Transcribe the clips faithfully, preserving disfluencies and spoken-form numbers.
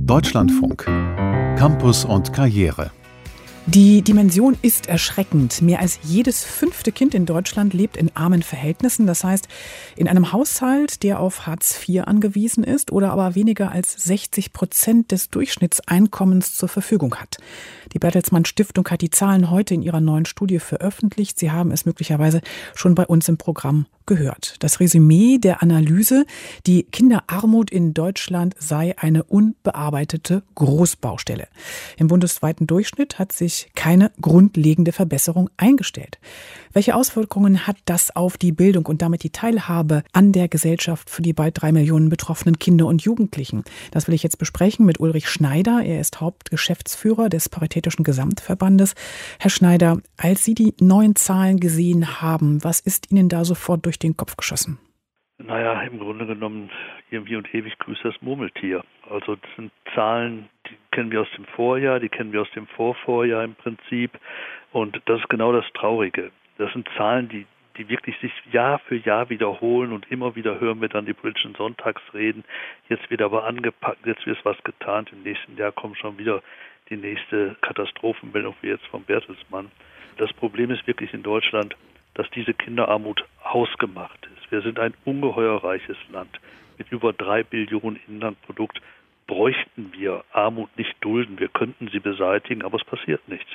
Deutschlandfunk. Campus und Karriere. Die Dimension ist erschreckend. Mehr als jedes fünfte Kind in Deutschland lebt in armen Verhältnissen. Das heißt, in einem Haushalt, der auf Hartz vier angewiesen ist oder aber weniger als sechzig Prozent des Durchschnittseinkommens zur Verfügung hat. Die Bertelsmann Stiftung hat die Zahlen heute in ihrer neuen Studie veröffentlicht. Sie haben es möglicherweise schon bei uns im Programm gehört. Das Resümee der Analyse: Die Kinderarmut in Deutschland sei eine unbearbeitete Großbaustelle. Im bundesweiten Durchschnitt hat sich keine grundlegende Verbesserung eingestellt. Welche Auswirkungen hat das auf die Bildung und damit die Teilhabe an der Gesellschaft für die bald drei Millionen betroffenen Kinder und Jugendlichen? Das will ich jetzt besprechen mit Ulrich Schneider. Er ist Hauptgeschäftsführer des Paritätischen Gesamtverbandes. Herr Schneider, als Sie die neuen Zahlen gesehen haben, was ist Ihnen da sofort durch den Kopf geschossen? Naja, im Grunde genommen irgendwie und ewig grüßt das Murmeltier. Also das sind Zahlen, die kennen wir aus dem Vorjahr, die kennen wir aus dem Vorvorjahr im Prinzip. Und das ist genau das Traurige. Das sind Zahlen, die, die wirklich sich Jahr für Jahr wiederholen und immer wieder hören wir dann die politischen Sonntagsreden. Jetzt wird aber angepackt, jetzt wird was getan. Im nächsten Jahr kommt schon wieder die nächste Katastrophenmeldung, wie jetzt von Bertelsmann. Das Problem ist wirklich in Deutschland, dass diese Kinderarmut hausgemacht ist. Wir sind ein ungeheuer reiches Land. Mit über drei Billionen Inlandprodukt bräuchten wir Armut nicht dulden. Wir könnten sie beseitigen, aber es passiert nichts.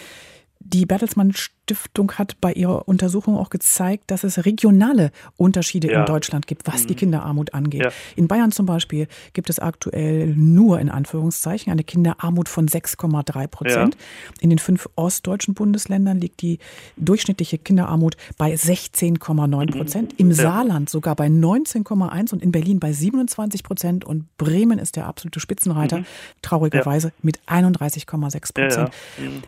Die Bertelsmann Stiftung hat bei ihrer Untersuchung auch gezeigt, dass es regionale Unterschiede ja. in Deutschland gibt, was die Kinderarmut angeht. Ja. In Bayern zum Beispiel gibt es aktuell nur in Anführungszeichen eine Kinderarmut von sechs Komma drei Prozent. Ja. In den fünf ostdeutschen Bundesländern liegt die durchschnittliche Kinderarmut bei sechzehn Komma neun Prozent. Im ja. Saarland sogar bei neunzehn Komma eins und in Berlin bei siebenundzwanzig Prozent. Und Bremen ist der absolute Spitzenreiter, mhm. traurigerweise ja. mit einunddreißig Komma sechs Prozent. Ja, ja. Mhm.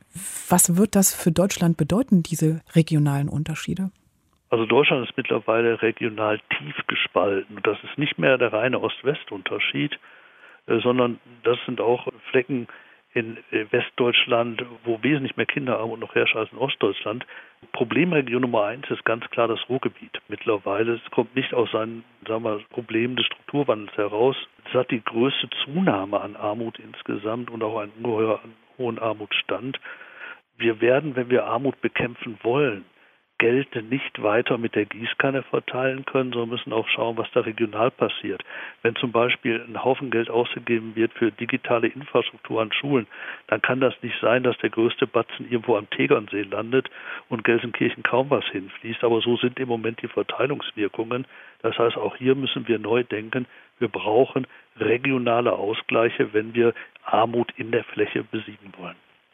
Was wird das für Deutschland bedeuten, diese regionalen Unterschiede? Also Deutschland ist mittlerweile regional tief gespalten. Das ist nicht mehr der reine Ost-West-Unterschied, sondern das sind auch Flecken in Westdeutschland, wo wesentlich mehr Kinderarmut noch herrscht als in Ostdeutschland. Problemregion Nummer eins ist ganz klar das Ruhrgebiet. Mittlerweile, es kommt nicht aus seinen, sagen wir, Problemen des Strukturwandels heraus. Es hat die größte Zunahme an Armut insgesamt und auch einen ungeheuer hohen Armutsstand. Wir werden, wenn wir Armut bekämpfen wollen, Geld nicht weiter mit der Gießkanne verteilen können, sondern müssen auch schauen, was da regional passiert. Wenn zum Beispiel ein Haufen Geld ausgegeben wird für digitale Infrastruktur an Schulen, dann kann das nicht sein, dass der größte Batzen irgendwo am Tegernsee landet und Gelsenkirchen kaum was hinfließt. Aber so sind im Moment die Verteilungswirkungen. Das heißt, auch hier müssen wir neu denken. Wir brauchen regionale Ausgleiche, wenn wir Armut in der Fläche besiegen wollen.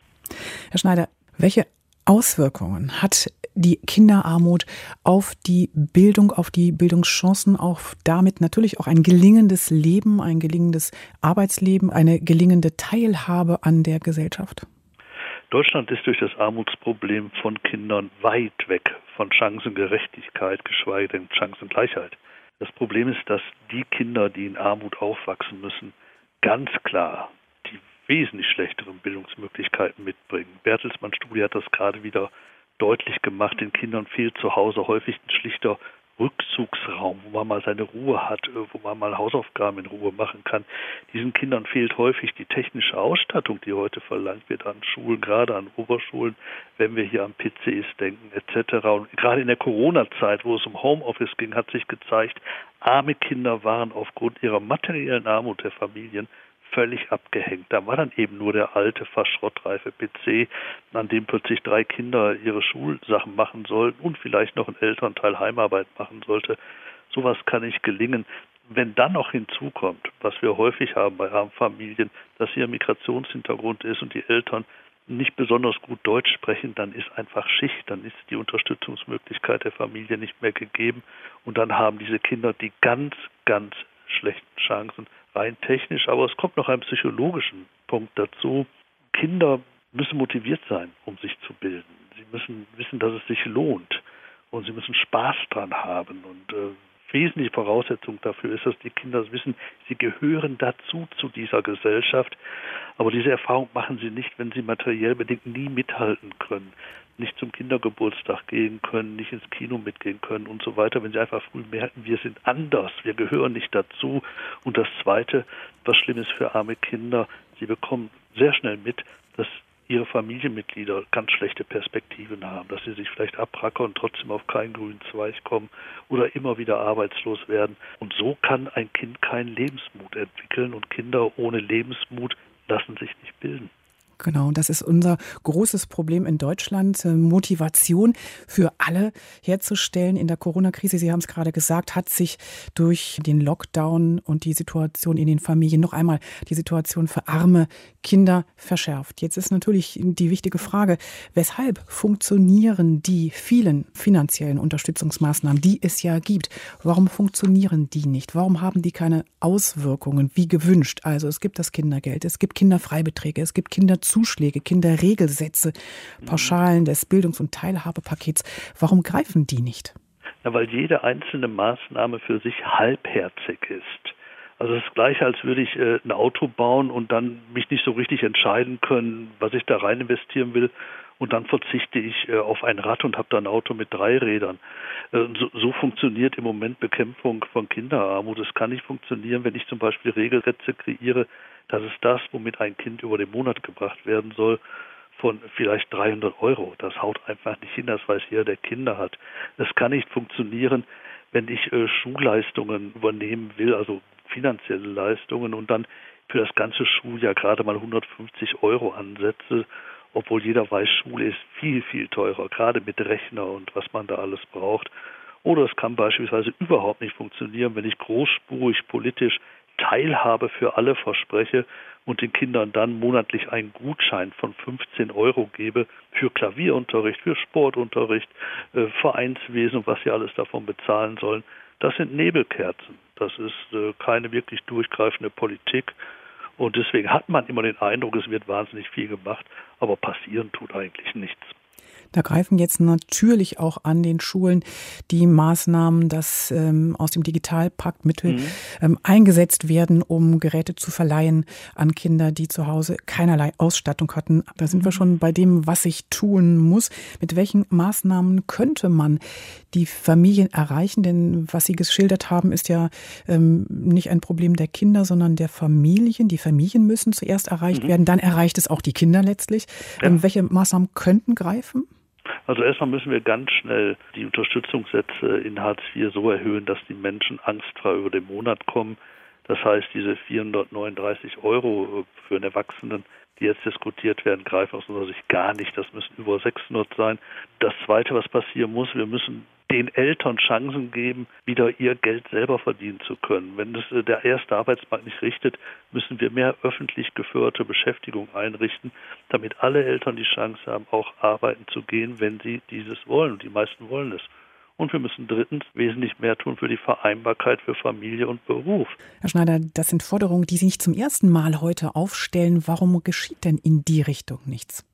Herr Schneider, welche Auswirkungen hat die Kinderarmut auf die Bildung, auf die Bildungschancen, auf damit natürlich auch ein gelingendes Leben, ein gelingendes Arbeitsleben, eine gelingende Teilhabe an der Gesellschaft? Deutschland ist durch das Armutsproblem von Kindern weit weg von Chancengerechtigkeit, geschweige denn Chancengleichheit. Das Problem ist, dass die Kinder, die in Armut aufwachsen müssen, ganz klar die wesentlich schlechteren Bildungsmöglichkeiten mitbringen. Bertelsmann Studie hat das gerade wieder deutlich gemacht. Den Kindern fehlt zu Hause häufig ein schlichter Rückzugsraum, wo man mal seine Ruhe hat, wo man mal Hausaufgaben in Ruhe machen kann. Diesen Kindern fehlt häufig die technische Ausstattung, die heute verlangt wird an Schulen, gerade an Oberschulen, wenn wir hier an P Cs denken et cetera. Und gerade in der Corona-Zeit, wo es um Homeoffice ging, hat sich gezeigt, arme Kinder waren aufgrund ihrer materiellen Armut der Familien völlig abgehängt. Da war dann eben nur der alte, fast schrottreife P C, an dem plötzlich drei Kinder ihre Schulsachen machen sollten und vielleicht noch ein Elternteil Heimarbeit machen sollte. Sowas kann nicht gelingen. Wenn dann noch hinzukommt, was wir häufig haben bei armen Familien, dass hier Migrationshintergrund ist und die Eltern nicht besonders gut Deutsch sprechen, dann ist einfach Schicht, dann ist die Unterstützungsmöglichkeit der Familie nicht mehr gegeben und dann haben diese Kinder die ganz, ganz schlechten Chancen, rein technisch, aber es kommt noch ein psychologischen Punkt dazu. Kinder müssen motiviert sein, um sich zu bilden. Sie müssen wissen, dass es sich lohnt und sie müssen Spaß dran haben. Und äh, wesentliche Voraussetzung dafür ist, dass die Kinder wissen, sie gehören dazu, zu dieser Gesellschaft. Aber diese Erfahrung machen sie nicht, wenn sie materiell bedingt nie mithalten können, nicht zum Kindergeburtstag gehen können, nicht ins Kino mitgehen können und so weiter, wenn sie einfach früh merken, wir sind anders, wir gehören nicht dazu. Und das Zweite, was schlimm ist für arme Kinder, sie bekommen sehr schnell mit, dass ihre Familienmitglieder ganz schlechte Perspektiven haben, dass sie sich vielleicht abrackern und trotzdem auf keinen grünen Zweig kommen oder immer wieder arbeitslos werden. Und so kann ein Kind keinen Lebensmut entwickeln und Kinder ohne Lebensmut lassen sich nicht bilden. Genau, das ist unser großes Problem in Deutschland, Motivation für alle herzustellen. In der Corona-Krise, Sie haben es gerade gesagt, hat sich durch den Lockdown und die Situation in den Familien noch einmal die Situation für arme Kinder verschärft. Jetzt ist natürlich die wichtige Frage, weshalb funktionieren die vielen finanziellen Unterstützungsmaßnahmen, die es ja gibt, warum funktionieren die nicht? Warum haben die keine Auswirkungen wie gewünscht? Also es gibt das Kindergeld, es gibt Kinderfreibeträge, es gibt Kinder Zuschläge, Kinderregelsätze, Pauschalen des Bildungs- und Teilhabepakets. Warum greifen die nicht? Na, weil jede einzelne Maßnahme für sich halbherzig ist. Also das ist gleich, als würde ich äh, ein Auto bauen und dann mich nicht so richtig entscheiden können, was ich da rein investieren will. Und dann verzichte ich äh, auf ein Rad und habe dann ein Auto mit drei Rädern. Äh, so, so funktioniert im Moment Bekämpfung von Kinderarmut. Es kann nicht funktionieren, wenn ich zum Beispiel Regelsätze kreiere. Das ist das, womit ein Kind über den Monat gebracht werden soll, von vielleicht dreihundert Euro. Das haut einfach nicht hin, das weiß jeder, der Kinder hat. Es kann nicht funktionieren, wenn ich äh, Schulleistungen übernehmen will, also finanzielle Leistungen, und dann für das ganze Schuljahr gerade mal hundertfünfzig Euro ansetze, obwohl jeder weiß, Schule ist viel, viel teurer, gerade mit Rechner und was man da alles braucht. Oder es kann beispielsweise überhaupt nicht funktionieren, wenn ich großspurig politisch Teilhabe für alle verspreche und den Kindern dann monatlich einen Gutschein von fünfzehn Euro gebe für Klavierunterricht, für Sportunterricht, äh, Vereinswesen und was sie alles davon bezahlen sollen. Das sind Nebelkerzen. Das ist äh, keine wirklich durchgreifende Politik. Und deswegen hat man immer den Eindruck, es wird wahnsinnig viel gemacht, aber passieren tut eigentlich nichts. Da greifen jetzt natürlich auch an den Schulen die Maßnahmen, dass ähm, aus dem Digitalpakt Mittel mhm. ähm, eingesetzt werden, um Geräte zu verleihen an Kinder, die zu Hause keinerlei Ausstattung hatten. Da sind wir schon bei dem, was sich tun muss. Mit welchen Maßnahmen könnte man die Familien erreichen? Denn was Sie geschildert haben, ist ja ähm, nicht ein Problem der Kinder, sondern der Familien. Die Familien müssen zuerst erreicht mhm. werden, dann erreicht es auch die Kinder letztlich. Ja. Ähm, welche Maßnahmen könnten greifen? Also erstmal müssen wir ganz schnell die Unterstützungssätze in Hartz vier so erhöhen, dass die Menschen angstfrei über den Monat kommen. Das heißt, diese vierhundertneununddreißig Euro für einen Erwachsenen, die jetzt diskutiert werden, greifen aus unserer Sicht gar nicht. Das müssen über sechshundert sein. Das Zweite, was passieren muss, wir müssen den Eltern Chancen geben, wieder ihr Geld selber verdienen zu können. Wenn das der erste Arbeitsmarkt nicht richtet, müssen wir mehr öffentlich geförderte Beschäftigung einrichten, damit alle Eltern die Chance haben, auch arbeiten zu gehen, wenn sie dieses wollen. Und die meisten wollen es. Und wir müssen drittens wesentlich mehr tun für die Vereinbarkeit für Familie und Beruf. Herr Schneider, das sind Forderungen, die Sie nicht zum ersten Mal heute aufstellen. Warum geschieht denn in die Richtung nichts?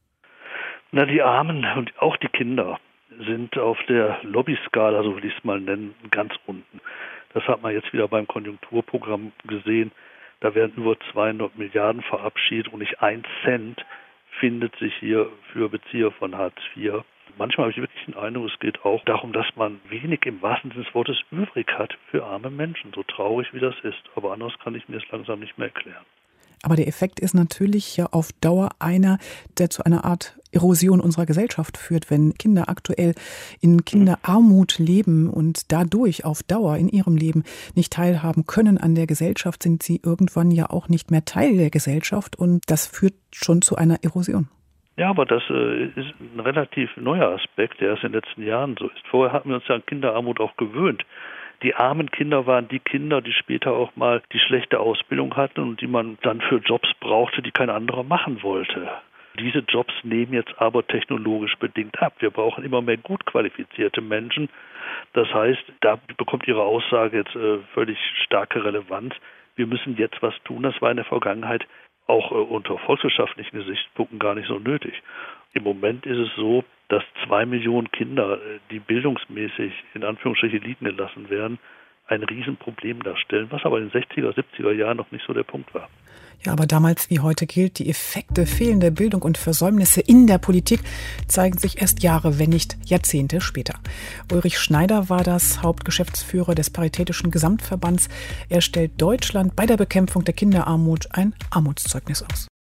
Na, die Armen und auch die Kinder sind auf der Lobbyskala, so will ich es mal nennen, ganz unten. Das hat man jetzt wieder beim Konjunkturprogramm gesehen. Da werden über zweihundert Milliarden verabschiedet und nicht ein Cent findet sich hier für Bezieher von Hartz vier. Manchmal habe ich wirklich den Eindruck, es geht auch darum, dass man wenig im wahrsten Sinne des Wortes übrig hat für arme Menschen, so traurig wie das ist. Aber anders kann ich mir es langsam nicht mehr erklären. Aber der Effekt ist natürlich ja auf Dauer einer, der zu einer Art Erosion unserer Gesellschaft führt. Wenn Kinder aktuell in Kinderarmut leben und dadurch auf Dauer in ihrem Leben nicht teilhaben können an der Gesellschaft, sind sie irgendwann ja auch nicht mehr Teil der Gesellschaft und das führt schon zu einer Erosion. Ja, aber das äh, ist ein relativ neuer Aspekt, der erst in den letzten Jahren so ist. Vorher hatten wir uns ja an Kinderarmut auch gewöhnt. Die armen Kinder waren die Kinder, die später auch mal die schlechte Ausbildung hatten und die man dann für Jobs brauchte, die kein anderer machen wollte. Diese Jobs nehmen jetzt aber technologisch bedingt ab. Wir brauchen immer mehr gut qualifizierte Menschen. Das heißt, da bekommt Ihre Aussage jetzt äh, völlig starke Relevanz. Wir müssen jetzt was tun. Das war in der Vergangenheit auch äh, unter volkswirtschaftlichen Gesichtspunkten gar nicht so nötig. Im Moment ist es so, dass zwei Millionen Kinder, die bildungsmäßig in Anführungsstrichen liegen gelassen werden, ein Riesenproblem darstellen, was aber in den sechziger, siebziger Jahren noch nicht so der Punkt war. Ja, aber damals wie heute gilt, die Effekte fehlender Bildung und Versäumnisse in der Politik zeigen sich erst Jahre, wenn nicht Jahrzehnte später. Ulrich Schneider war das Hauptgeschäftsführer des Paritätischen Gesamtverbands. Er stellt Deutschland bei der Bekämpfung der Kinderarmut ein Armutszeugnis aus.